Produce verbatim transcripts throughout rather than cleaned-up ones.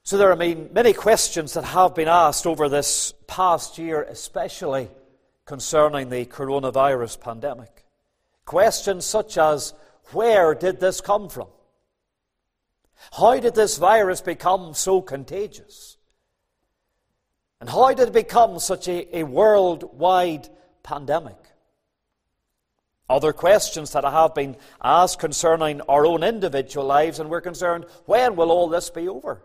So there are many questions that have been asked over this past year, especially concerning the coronavirus pandemic. Questions such as, where did this come from? How did this virus become so contagious? And how did it become such a, a worldwide pandemic? Other questions that have been asked concerning our own individual lives, and we're concerned, when will all this be over?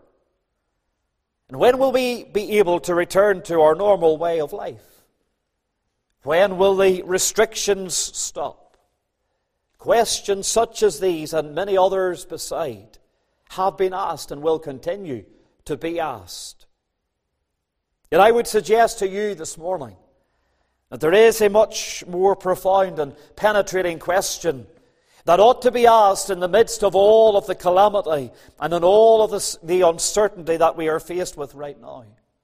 And when will we be able to return to our normal way of life? When will the restrictions stop? Questions such as these and many others beside have been asked and will continue to be asked. Yet I would suggest to you this morning that there is a much more profound and penetrating question that ought to be asked in the midst of all of the calamity and in all of this, the uncertainty that we are faced with right now.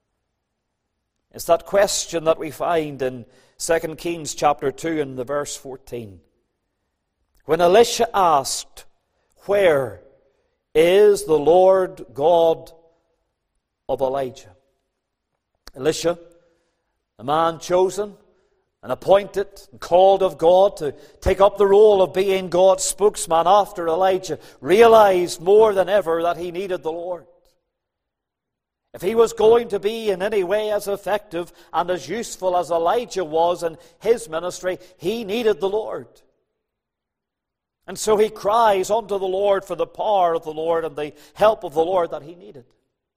It's that question that we find in Second Kings chapter two and the verse fourteen. When Elisha asked, where is the Lord God of Elijah? Elisha, a man chosen and appointed and called of God to take up the role of being God's spokesman after Elijah, realized more than ever that he needed the Lord. If he was going to be in any way as effective and as useful as Elijah was in his ministry, he needed the Lord. And so he cries unto the Lord for the power of the Lord and the help of the Lord that he needed.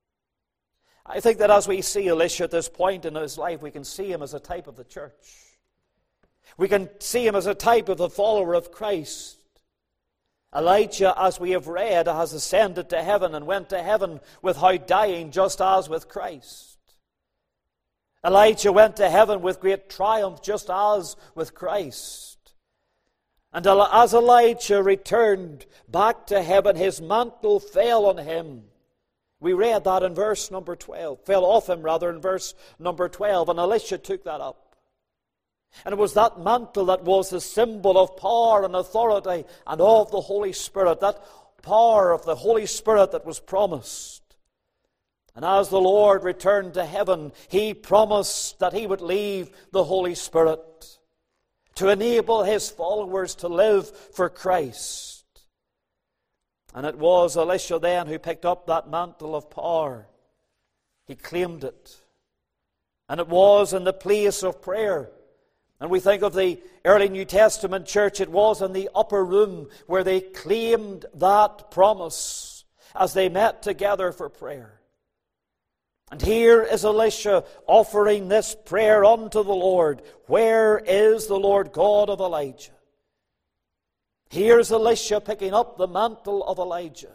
I think that as we see Elisha at this point in his life, we can see him as a type of the church. We can see him as a type of the follower of Christ. Elijah, as we have read, has ascended to heaven and went to heaven without dying, just as with Christ. Elijah went to heaven with great triumph, just as with Christ. And as Elijah returned back to heaven, his mantle fell on him. We read that in verse number twelve. Fell off him, rather, in verse number twelve. And Elisha took that up. And it was that mantle that was the symbol of power and authority and of the Holy Spirit. That power of the Holy Spirit that was promised. And as the Lord returned to heaven, he promised that he would leave the Holy Spirit to enable his followers to live for Christ. And it was Elisha then who picked up that mantle of power. He claimed it. And it was in the place of prayer. And we think of the early New Testament church, it was in the upper room where they claimed that promise as they met together for prayer. And here is Elisha offering this prayer unto the Lord. Where is the Lord God of Elijah? Here's Elisha picking up the mantle of Elijah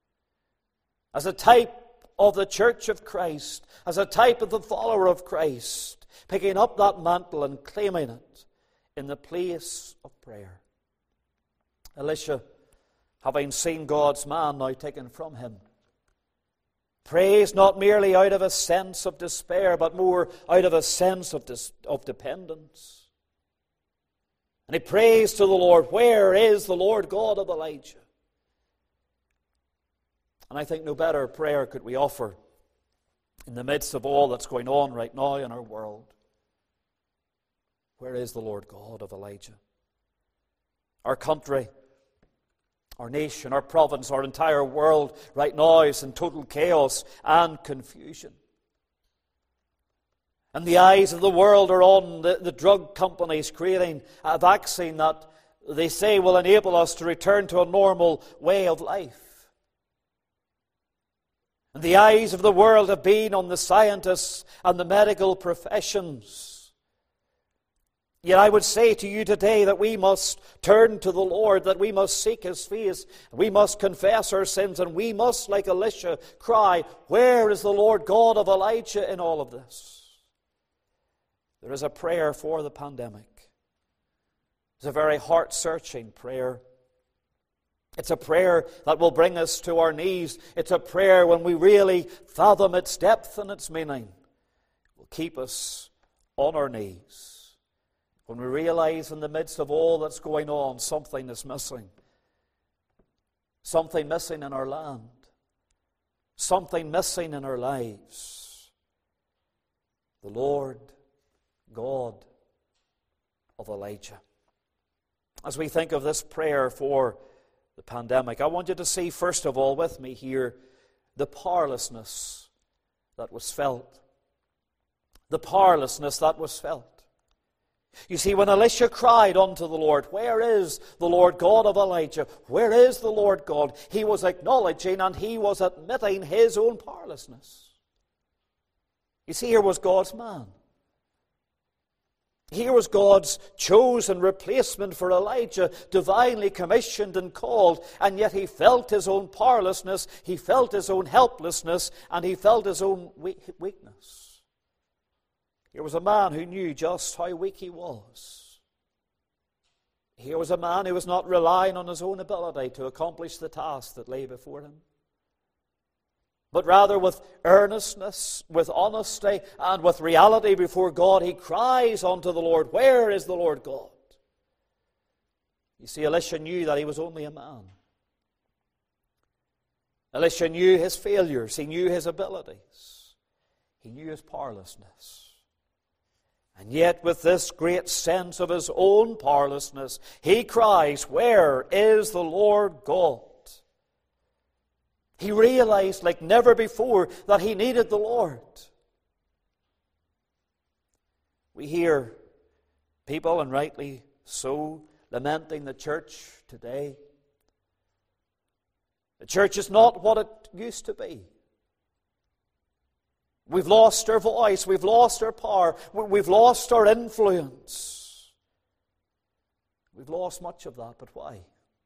as a type of the church of Christ, as a type of the follower of Christ, picking up that mantle and claiming it in the place of prayer. Elisha, having seen God's man now taken from him, prays not merely out of a sense of despair, but more out of a sense of, dis- of dependence. And he prays to the Lord, where is the Lord God of Elijah? And I think no better prayer could we offer in the midst of all that's going on right now in our world. Where is the Lord God of Elijah? Our country, our nation, our province, our entire world right now is in total chaos and confusion. And the eyes of the world are on the, the drug companies creating a vaccine that they say will enable us to return to a normal way of life. And the eyes of the world have been on the scientists and the medical professions. Yet I would say to you today that we must turn to the Lord, that we must seek His face, we must confess our sins, and we must, like Elisha, cry, where is the Lord God of Elijah in all of this? There is a prayer for the pandemic. It's a very heart-searching prayer. It's a prayer that will bring us to our knees. It's a prayer when we really fathom its depth and its meaning. It will keep us on our knees. When we realize in the midst of all that's going on, something is missing. Something missing in our land. something missing in our lives. The Lord God of Elijah. As we think of this prayer for the pandemic, I want you to see, first of all, with me here, the powerlessness that was felt. The powerlessness that was felt. You see, when Elisha cried unto the Lord, "Where is the Lord God of Elijah? Where is the Lord God?" he was acknowledging and he was admitting his own powerlessness. You see, here was God's man. Here was God's chosen replacement for Elijah, divinely commissioned and called, and yet he felt his own powerlessness, he felt his own helplessness, and he felt his own weakness. Here was a man who knew just how weak he was. Here was a man who was not relying on his own ability to accomplish the task that lay before him, but rather with earnestness, with honesty, and with reality before God, he cries unto the Lord, "Where is the Lord God?" You see, Elisha knew that he was only a man. Elisha knew his failures. He knew his abilities. He knew his powerlessness. And yet, with this great sense of his own powerlessness, he cries, "Where is the Lord God?" He realized like never before that he needed the Lord. We hear people, and rightly so, lamenting the church today. The church is not what it used to be. We've lost our voice, we've lost our power, we've lost our influence. We've lost much of that, but why?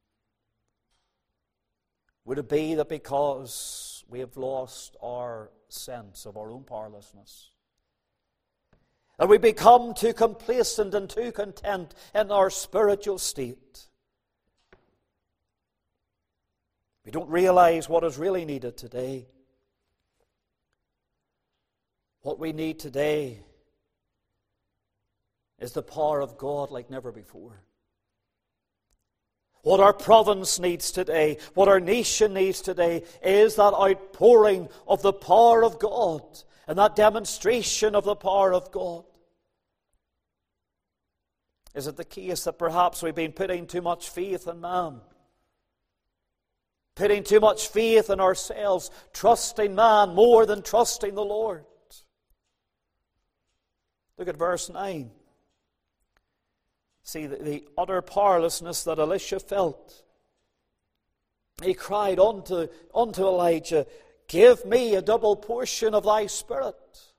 Would it be that because we have lost our sense of our own powerlessness, that we become too complacent and too content in our spiritual state? We don't realize what is really needed today. What we need today is the power of God like never before. What our province needs today, what our nation needs today, is that outpouring of the power of God and that demonstration of the power of God. Is it the case that perhaps we've been putting too much faith in man? Putting too much faith in ourselves, trusting man more than trusting the Lord? Look at verse nine. See the, the utter powerlessness that Elisha felt. He cried unto, unto Elijah, "Give me a double portion of thy spirit."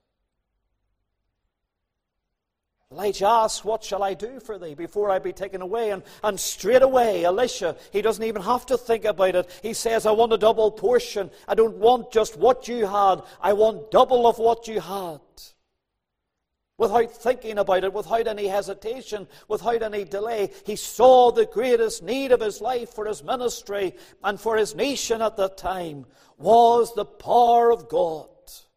Elijah asked, "What shall I do for thee before I be taken away?" And, and straight away, Elisha, he doesn't even have to think about it. He says, "I want a double portion. I don't want just what you had. I want double of what you had." Without thinking about it, without any hesitation, without any delay, he saw the greatest need of his life for his ministry and for his nation at that time was the power of God.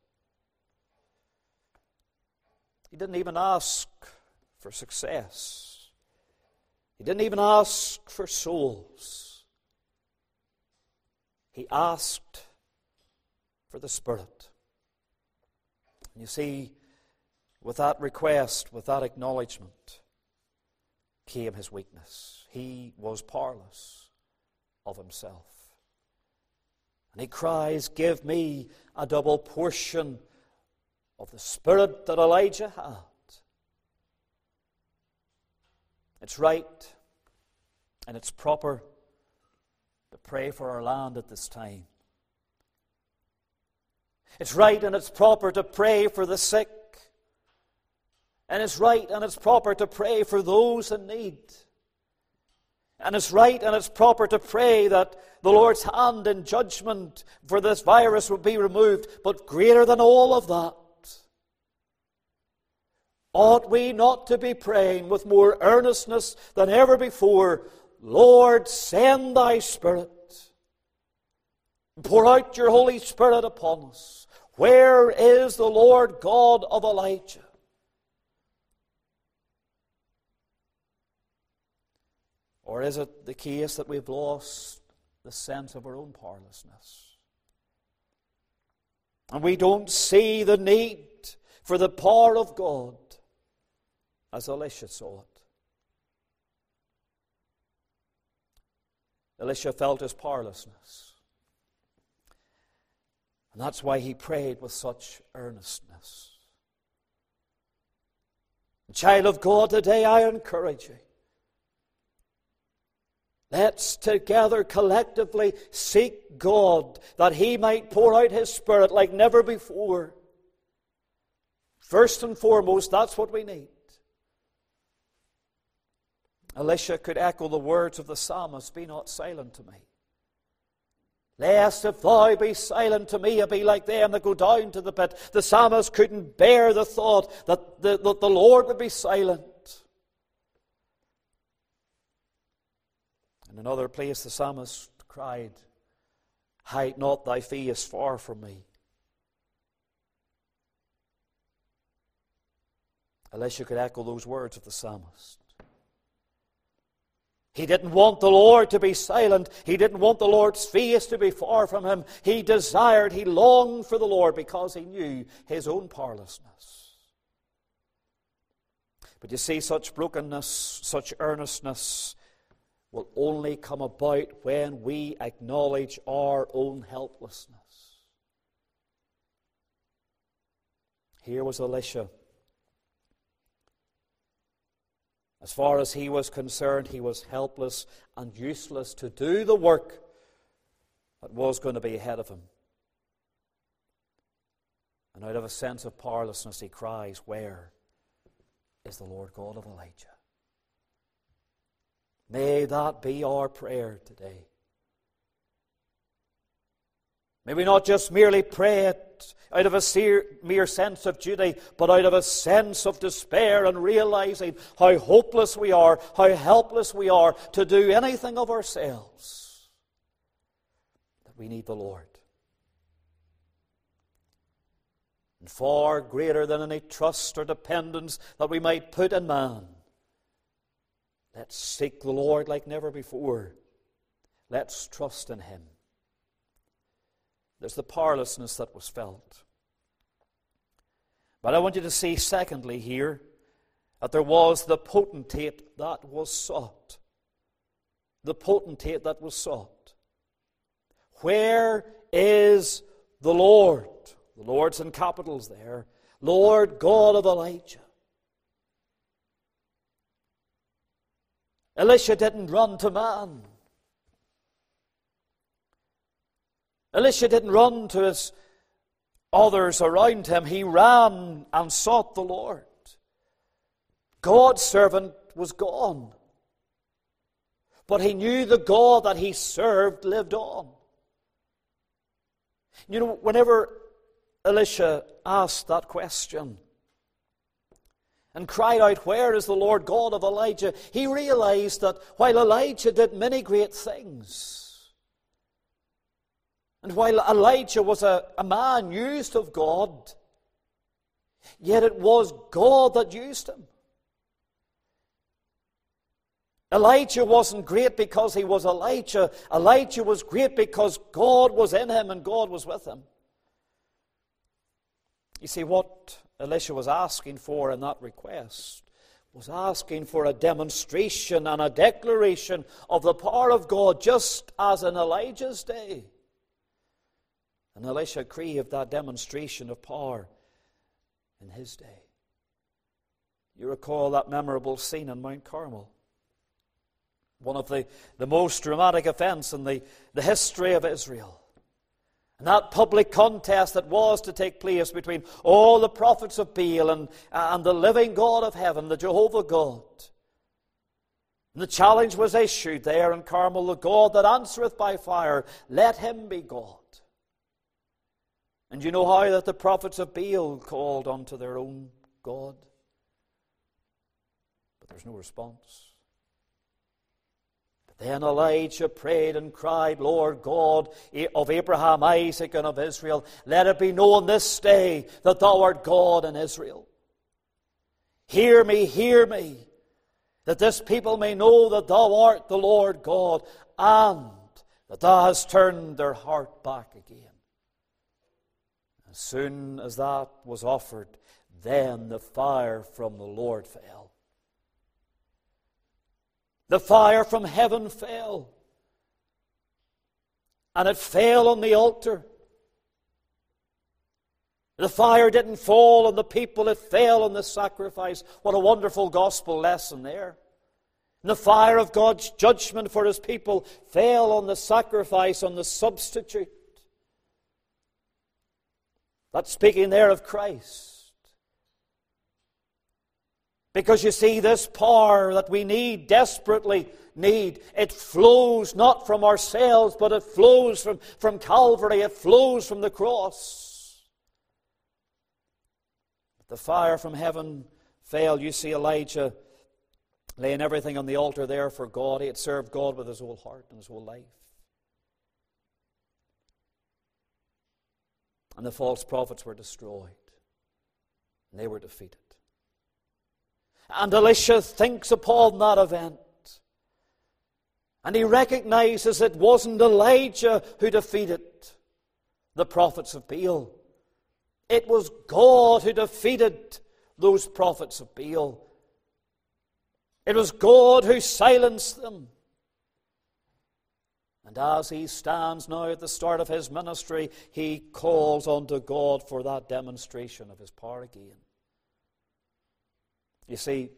He didn't even ask for success. He didn't even ask for souls. He asked for the Spirit. And you see, with that request, with that acknowledgement, came his weakness. He was powerless of himself. And he cries, "Give me a double portion of the Spirit that Elijah had." It's right and it's proper to pray for our land at this time. It's right and it's proper to pray for the sick. And it's right and it's proper to pray for those in need. And it's right and it's proper to pray that the Lord's hand in judgment for this virus will be removed. But greater than all of that, ought we not to be praying with more earnestness than ever before, "Lord, send thy Spirit. Pour out your Holy Spirit upon us. Where is the Lord God of Elijah?" Or is it the case that we've lost the sense of our own powerlessness? And we don't see the need for the power of God as Elisha saw it. Elisha felt his powerlessness. And that's why he prayed with such earnestness. Child of God, today I encourage you. Let's together collectively seek God that He might pour out His Spirit like never before. First and foremost, that's what we need. Elisha could echo the words of the psalmist, "Be not silent to me. Lest if thou be silent to me, I be like them that go down to the pit." The psalmist couldn't bear the thought that the, that the Lord would be silent. In another place, the psalmist cried, "Hide not thy face far from me." Elisha could echo those words of the psalmist. He didn't want the Lord to be silent. He didn't want the Lord's face to be far from him. He desired, he longed for the Lord because he knew his own powerlessness. But you see, such brokenness, such earnestness will only come about when we acknowledge our own helplessness. Here was Elisha. As far as he was concerned, he was helpless and useless to do the work that was going to be ahead of him. And out of a sense of powerlessness, he cries, "Where is the Lord God of Elijah?" May that be our prayer today. May we not just merely pray it out of a mere sense of duty, but out of a sense of despair and realizing how hopeless we are, how helpless we are to do anything of ourselves. That we need the Lord. And far greater than any trust or dependence that we might put in man, let's seek the Lord like never before. Let's trust in Him. There's the powerlessness that was felt. But I want you to see, secondly, here, that there was the potentate that was sought. The potentate that was sought. Where is the Lord? The Lord's in capitals there. Lord God of Elijah. Elisha didn't run to man. Elisha didn't run to his others around him. He ran and sought the Lord. God's servant was gone. But he knew the God that he served lived on. You know, whenever Elisha asked that question and cried out, "Where is the Lord God of Elijah?" he realized that while Elijah did many great things, and while Elijah was a, a man used of God, yet it was God that used him. Elijah wasn't great because he was Elijah. Elijah was great because God was in him and God was with him. You see, what Elisha was asking for in that request was asking for a demonstration and a declaration of the power of God, just as in Elijah's day. And Elisha craved that demonstration of power in his day. You recall that memorable scene in Mount Carmel. One of the, the most dramatic events in the, the history of Israel. And that public contest that was to take place between all the prophets of Baal and, and the living God of heaven, the Jehovah God. And the challenge was issued there in Carmel: "The God that answereth by fire, let him be God." And you know how that the prophets of Baal called unto their own God? But there's no response. But then Elijah prayed and cried, "Lord God of Abraham, Isaac, and of Israel, let it be known this day that thou art God in Israel. Hear me, hear me, that this people may know that thou art the Lord God, and that thou hast turned their heart back again." As soon as that was offered, then the fire from the Lord fell. The fire from heaven fell. And it fell on the altar. The fire didn't fall on the people, it fell on the sacrifice. What a wonderful gospel lesson there. And the fire of God's judgment for His people fell on the sacrifice, on the substitute. That's speaking there of Christ. Because you see, this power that we need, desperately need, it flows not from ourselves, but it flows from, from Calvary, it flows from the cross. The fire from heaven fell. You see Elijah laying everything on the altar there for God. He had served God with his whole heart and his whole life. And the false prophets were destroyed. And they were defeated. And Elisha thinks upon that event. And he recognizes it wasn't Elijah who defeated the prophets of Baal. It was God who defeated those prophets of Baal. It was God who silenced them. And as he stands now at the start of his ministry, he calls unto God for that demonstration of his power again. You see,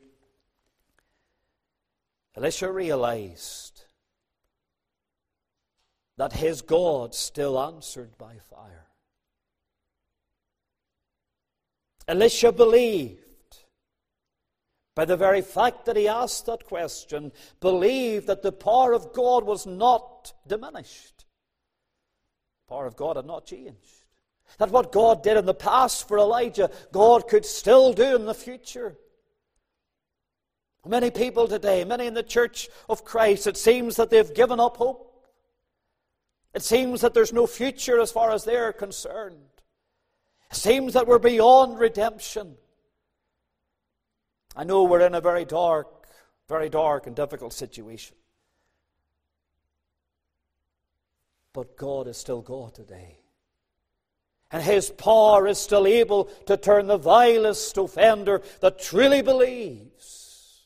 Elisha realized that his God still answered by fire. Elisha believed, by the very fact that he asked that question, believed that the power of God was not diminished. The power of God had not changed. That what God did in the past for Elijah, God could still do in the future. Many people today, many in the church of Christ, it seems that they've given up hope. It seems that there's no future as far as they're concerned. It seems that we're beyond redemption. I know we're in a very dark, very dark and difficult situation. But God is still God today. And His power is still able to turn the vilest offender that truly believes.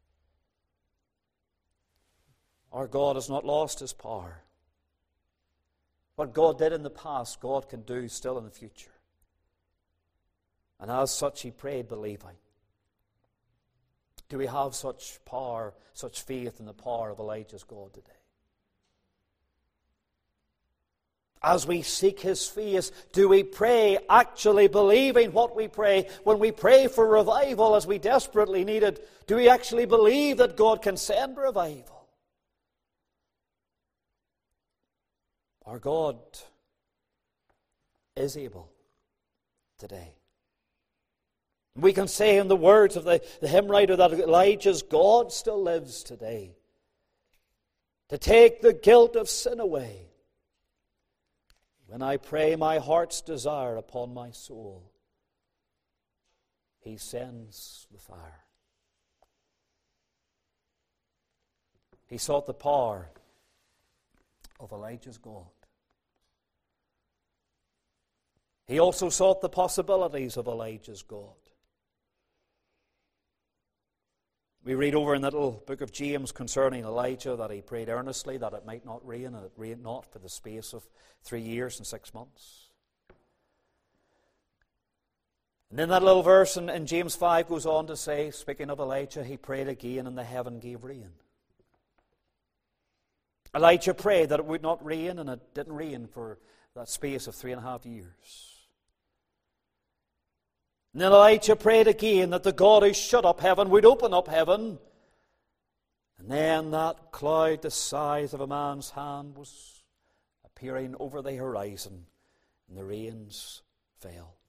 Our God has not lost His power. What God did in the past, God can do still in the future. And as such, he prayed, believing. Do we have such power, such faith in the power of Elijah's God today? As we seek His face, do we pray actually believing what we pray? When we pray for revival as we desperately need it, do we actually believe that God can send revival? Our God is able today. We can say in the words of the, the hymn writer that Elijah's God still lives today to take the guilt of sin away. When I pray my heart's desire upon my soul, He sends the fire. He sought the power of Elijah's God. He also sought the possibilities of Elijah's God. We read over in that little book of James concerning Elijah that he prayed earnestly that it might not rain, and it rained not for the space of three years and six months. And then that little verse in, in James five goes on to say, speaking of Elijah, he prayed again and the heaven gave rain. Elijah prayed that it would not rain, and it didn't rain for that space of three and a half years. And then Elijah prayed again that the God who shut up heaven would open up heaven. And then that cloud the size of a man's hand was appearing over the horizon, and the rains fell.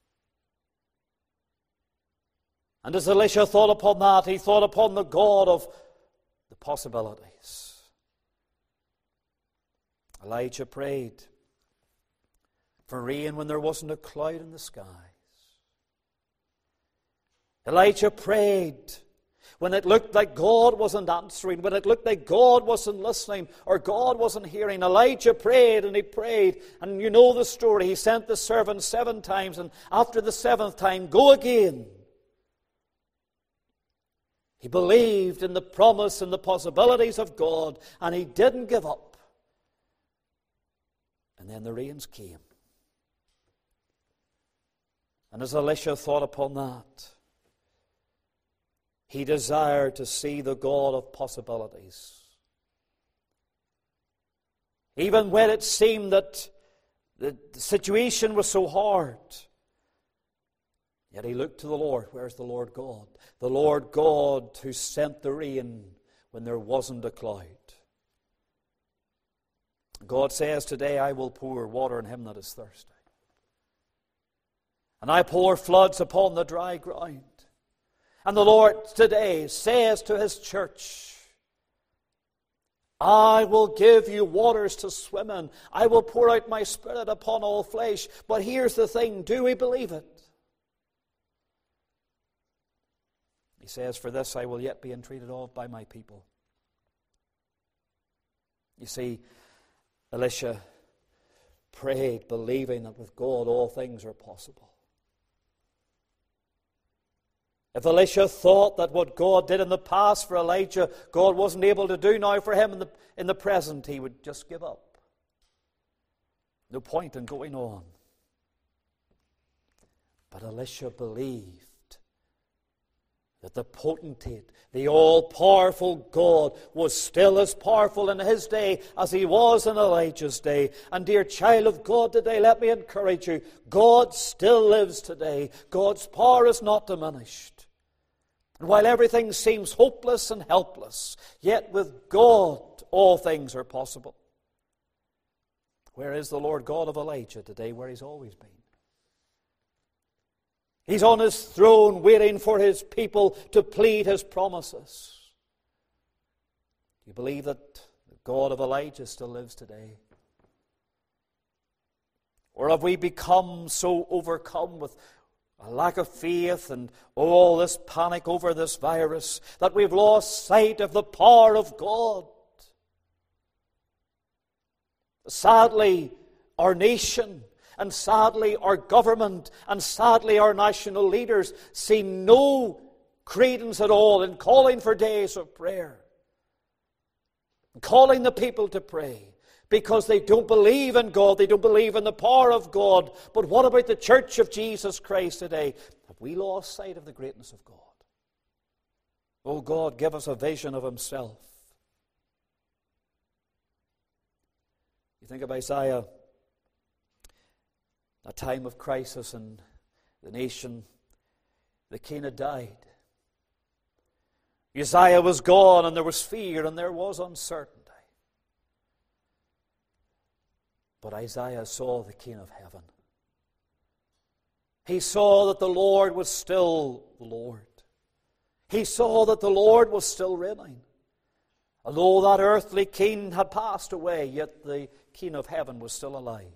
And as Elisha thought upon that, he thought upon the God of the possibilities. Elijah prayed for rain when there wasn't a cloud in the skies. Elijah prayed when it looked like God wasn't answering, when it looked like God wasn't listening or God wasn't hearing, Elijah prayed and he prayed. And you know the story. He sent the servant seven times, and after the seventh time, go again. He believed in the promise and the possibilities of God, and he didn't give up. And then the rains came. And as Elisha thought upon that, he desired to see the God of possibilities. Even when it seemed that the situation was so hard, yet he looked to the Lord. Where's the Lord God? The Lord God who sent the rain when there wasn't a cloud. God says today, I will pour water on him that is thirsty. And I pour floods upon the dry ground. And the Lord today says to his church, I will give you waters to swim in. I will pour out my Spirit upon all flesh. But here's the thing, do we believe it? He says, for this I will yet be entreated of by my people. You see, Elisha prayed believing that with God all things are possible. If Elisha thought that what God did in the past for Elijah, God wasn't able to do now for him in the, in the present, he would just give up. No point in going on. But Elisha believed that the potentate, the all-powerful God, was still as powerful in his day as he was in Elijah's day. And dear child of God today, let me encourage you, God still lives today. God's power is not diminished. And while everything seems hopeless and helpless, yet with God all things are possible. Where is the Lord God of Elijah today? Where he's always been. He's on his throne waiting for his people to plead his promises. Do you believe that the God of Elijah still lives today? Or have we become so overcome with a lack of faith and all this panic over this virus that we've lost sight of the power of God? Sadly, our nation and sadly our government and sadly our national leaders see no credence at all in calling for days of prayer, calling the people to pray. Because they don't believe in God, they don't believe in the power of God. But what about the Church of Jesus Christ today? Have we lost sight of the greatness of God? Oh God, give us a vision of himself. You think of Isaiah, a time of crisis in the nation. The king had died. Uzziah was gone, and there was fear, and there was uncertainty. But Isaiah saw the King of heaven. He saw that the Lord was still the Lord. He saw that the Lord was still reigning. Although that earthly king had passed away, yet the King of heaven was still alive.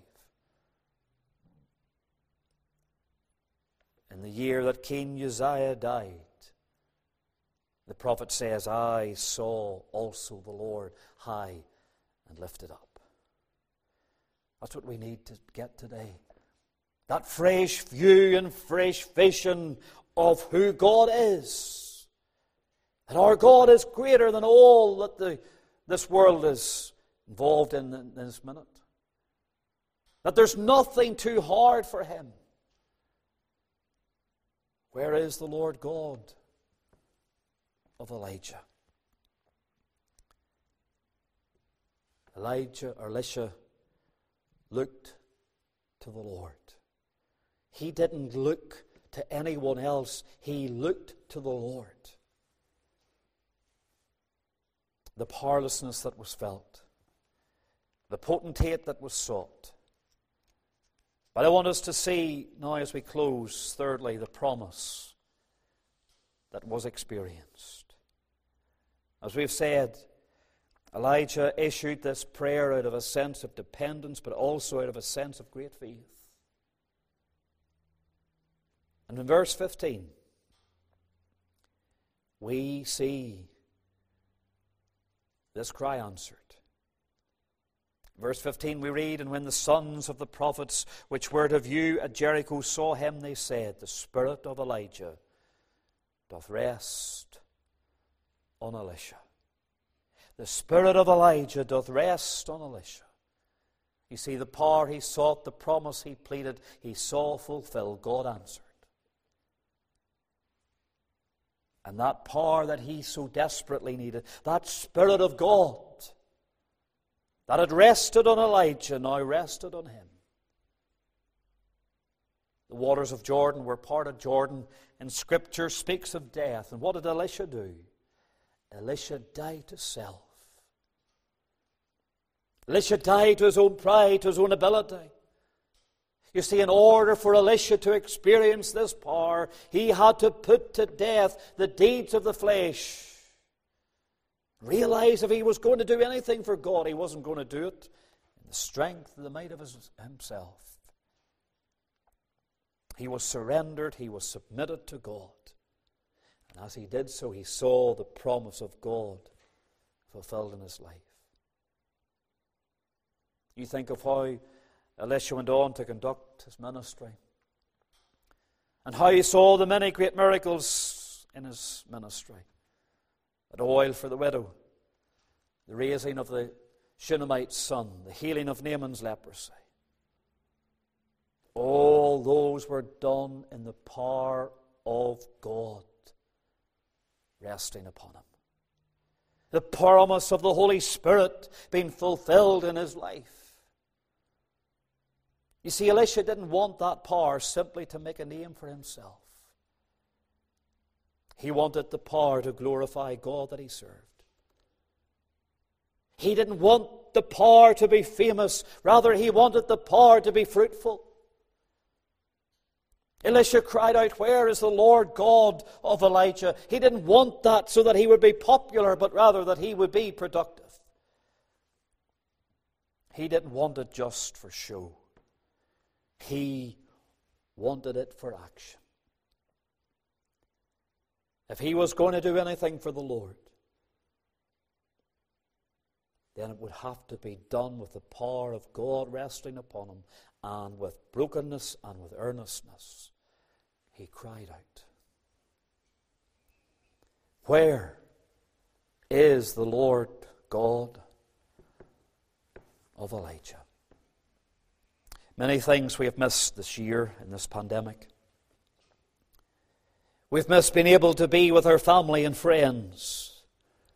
In the year that King Uzziah died, the prophet says, I saw also the Lord high and lifted up. That's what we need to get today. That fresh view and fresh vision of who God is. That our God is greater than all that the, this world is involved in in this minute. That there's nothing too hard for him. Where is the Lord God of Elijah? Elijah, or Elisha, looked to the Lord. He didn't look to anyone else. He looked to the Lord. The powerlessness that was felt. The potentate that was sought. But I want us to see now as we close, thirdly, the promise that was experienced. As we've said, Elijah issued this prayer out of a sense of dependence, but also out of a sense of great faith. And in verse fifteen, we see this cry answered. Verse fifteen we read, "And when the sons of the prophets which were to view at Jericho saw him, they said, The spirit of Elijah doth rest on Elisha." The spirit of Elijah doth rest on Elisha. You see, the power he sought, the promise he pleaded, he saw fulfilled. God answered. And that power that he so desperately needed, that Spirit of God that had rested on Elijah, now rested on him. The waters of Jordan were parted. Jordan in Scripture speaks of death. And what did Elisha do? Elisha died to self. Elisha died to his own pride, to his own ability. You see, in order for Elisha to experience this power, he had to put to death the deeds of the flesh. Realize if he was going to do anything for God, he wasn't going to do it in the strength and the might of his, himself. He was surrendered, he was submitted to God. And as he did so, he saw the promise of God fulfilled in his life. You think of how Elisha went on to conduct his ministry, and how he saw the many great miracles in his ministry. The oil for the widow, the raising of the Shunammite's son, the healing of Naaman's leprosy. All those were done in the power of God resting upon him. The promise of the Holy Spirit being fulfilled in his life. You see, Elisha didn't want that power simply to make a name for himself. He wanted the power to glorify God that he served. He didn't want the power to be famous. Rather, he wanted the power to be fruitful. Elisha cried out, "Where is the Lord God of Elijah?" He didn't want that so that he would be popular, but rather that he would be productive. He didn't want it just for show. He wanted it for action. If he was going to do anything for the Lord, then it would have to be done with the power of God resting upon him, and with brokenness and with earnestness. He cried out, "Where is the Lord God of Elijah?" Many things we have missed this year in this pandemic. We've missed being able to be with our family and friends.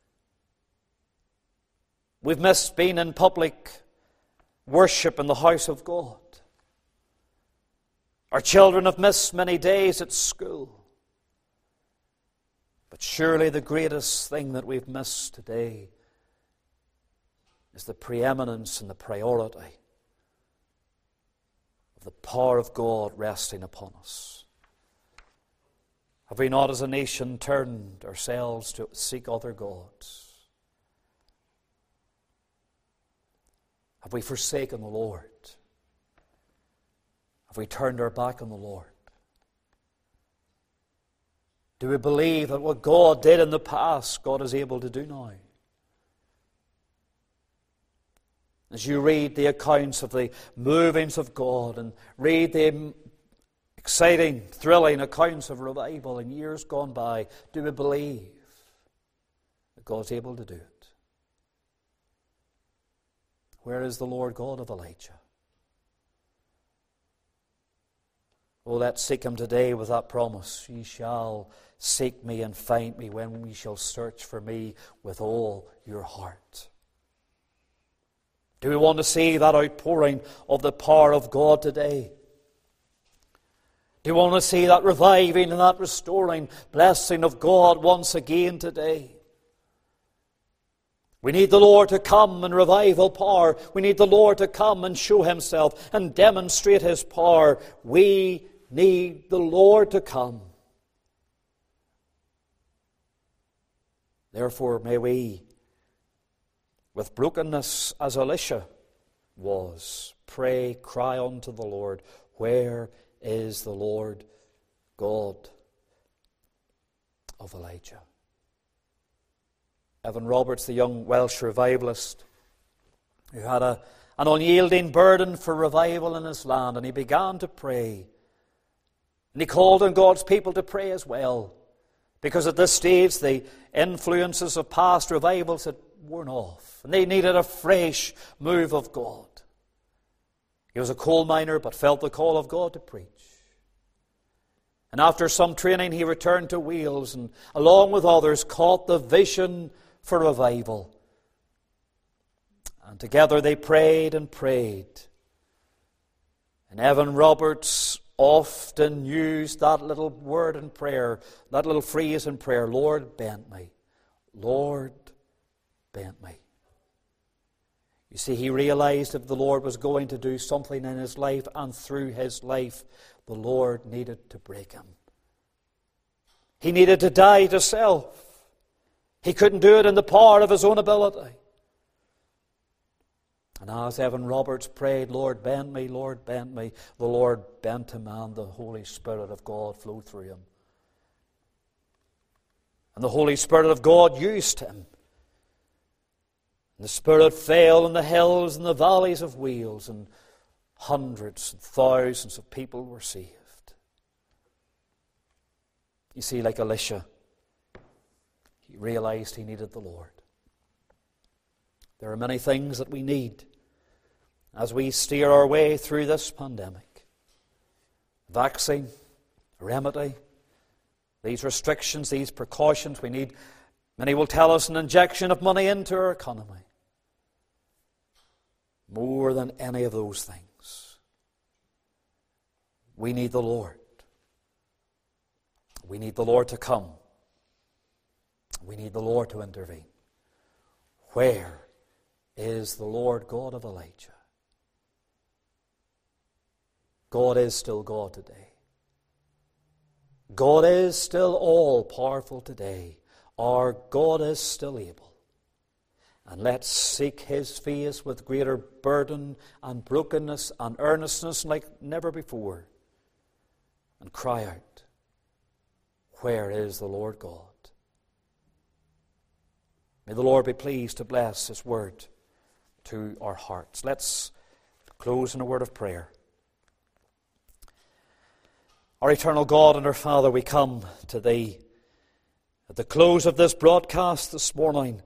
We've missed being in public worship in the house of God. Our children have missed many days at school. But surely the greatest thing that we've missed today is the preeminence and the priority of the power of God resting upon us. Have we not as a nation turned ourselves to seek other gods? Have we forsaken the Lord? Have we turned our back on the Lord? Do we believe that what God did in the past, God is able to do now? As you read the accounts of the movings of God and read the exciting, thrilling accounts of revival in years gone by, do we believe that God's able to do it? Where is the Lord God of Elijah? Oh, let's seek him today with that promise. Ye shall seek me and find me when ye shall search for me with all your heart. Do we want to see that outpouring of the power of God today? Do we want to see that reviving and that restoring blessing of God once again today? We need the Lord to come in revival power. We need the Lord to come and show himself and demonstrate his power. We need the Lord to come. Therefore, may we, with brokenness as Elisha was, pray, cry unto the Lord, "Where is the Lord God of Elijah?" Evan Roberts, the young Welsh revivalist, who had a, an unyielding burden for revival in his land, and he began to pray. And he called on God's people to pray as well, because at this stage the influences of past revivals had worn off, and they needed a fresh move of God. He was a coal miner, but felt the call of God to preach. And after some training, he returned to Wales, and along with others caught the vision for revival. And together they prayed and prayed. And Evan Roberts often used that little word in prayer, that little phrase in prayer, Lord, bend me. Lord, bend me. You see, he realized if the Lord was going to do something in his life and through his life, the Lord needed to break him. He needed to die to self. He couldn't do it in the power of his own ability. And as Evan Roberts prayed, Lord, bend me, Lord, bend me, the Lord bent him, and the Holy Spirit of God flowed through him. And the Holy Spirit of God used him. And the Spirit fell in the hills and the valleys of Wales, and hundreds and thousands of people were saved. You see, like Elisha, he realized he needed the Lord. There are many things that we need as we steer our way through this pandemic. Vaccine, remedy, these restrictions, these precautions. We need, many will tell us, an injection of money into our economy. More than any of those things, we need the Lord. We need the Lord to come. We need the Lord to intervene. Where is the Lord God of Elijah? God is still God today. God is still all-powerful today. Our God is still able. And let's seek His face with greater burden and brokenness and earnestness like never before. And cry out, where is the Lord God? May the Lord be pleased to bless His word to our hearts. Let's close in a word of prayer. Our eternal God and our Father, we come to Thee at the close of this broadcast this morning.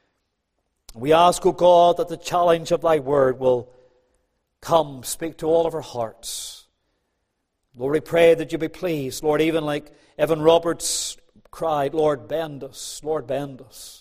We ask, O God, that the challenge of Thy word will come, speak to all of our hearts. Lord, we pray that You be pleased, Lord, even like Evan Roberts cried, Lord, bend us, Lord, bend us.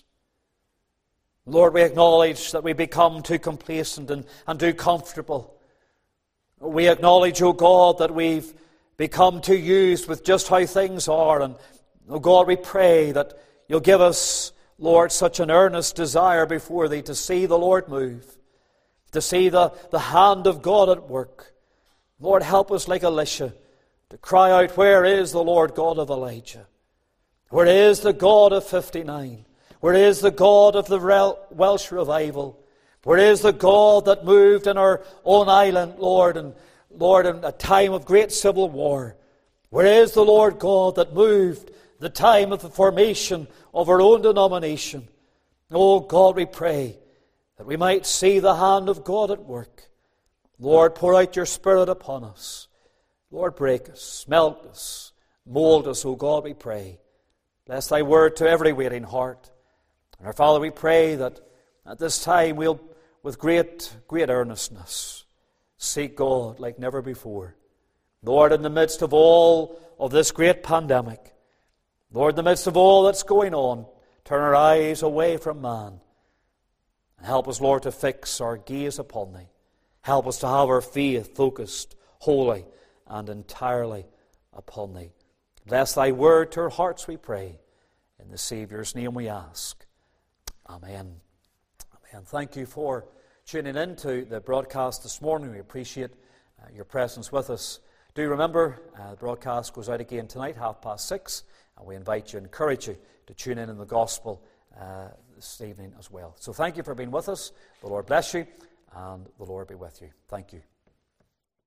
Lord, we acknowledge that we become too complacent and, and too comfortable. We acknowledge, O God, that we've become too used with just how things are. And, O God, we pray that You'll give us, Lord, such an earnest desire before Thee to see the Lord move, to see the, the hand of God at work. Lord, help us like Elisha to cry out, where is the Lord God of Elijah? Where is the God of fifty-nine? Where is the God of the Welsh revival? Where is the God that moved in our own island, Lord, and Lord, in a time of great civil war? Where is the Lord God that moved the time of the formation of our own denomination? Oh God, we pray that we might see the hand of God at work. Lord, pour out Your Spirit upon us. Lord, break us, melt us, mold us, oh God, we pray. Bless Thy word to every waiting heart. And our Father, we pray that at this time we'll, with great, great earnestness, seek God like never before. Lord, in the midst of all of this great pandemic, Lord, in the midst of all that's going on, turn our eyes away from man. And help us, Lord, to fix our gaze upon Thee. Help us to have our faith focused wholly and entirely upon Thee. Bless Thy word to our hearts, we pray. In the Saviour's name we ask. Amen. Amen. Thank you for tuning in to the broadcast this morning. We appreciate uh, your presence with us. Do remember, uh, the broadcast goes out again tonight, half past six, and we invite you, encourage you to tune in in the gospel uh, this evening as well. So thank you for being with us. The Lord bless you, and the Lord be with you. Thank you.